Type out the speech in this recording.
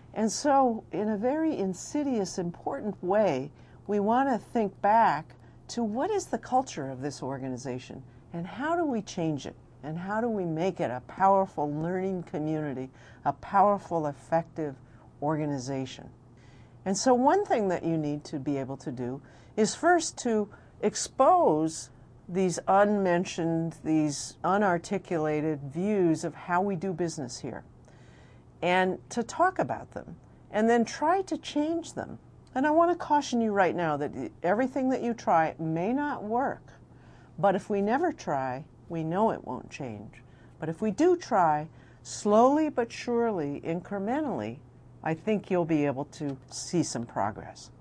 And so, in a very insidious, important way, we want to think back to what is the culture of this organization and how do we change it and how do we make it a powerful learning community, a powerful, effective organization. And so one thing that you need to be able to do is first to expose these unmentioned, these unarticulated views of how we do business here, and to talk about them, and then try to change them. And I want to caution you right now that everything that you try may not work, but if we never try, we know it won't change. But if we do try, slowly but surely, incrementally, I think you'll be able to see some progress.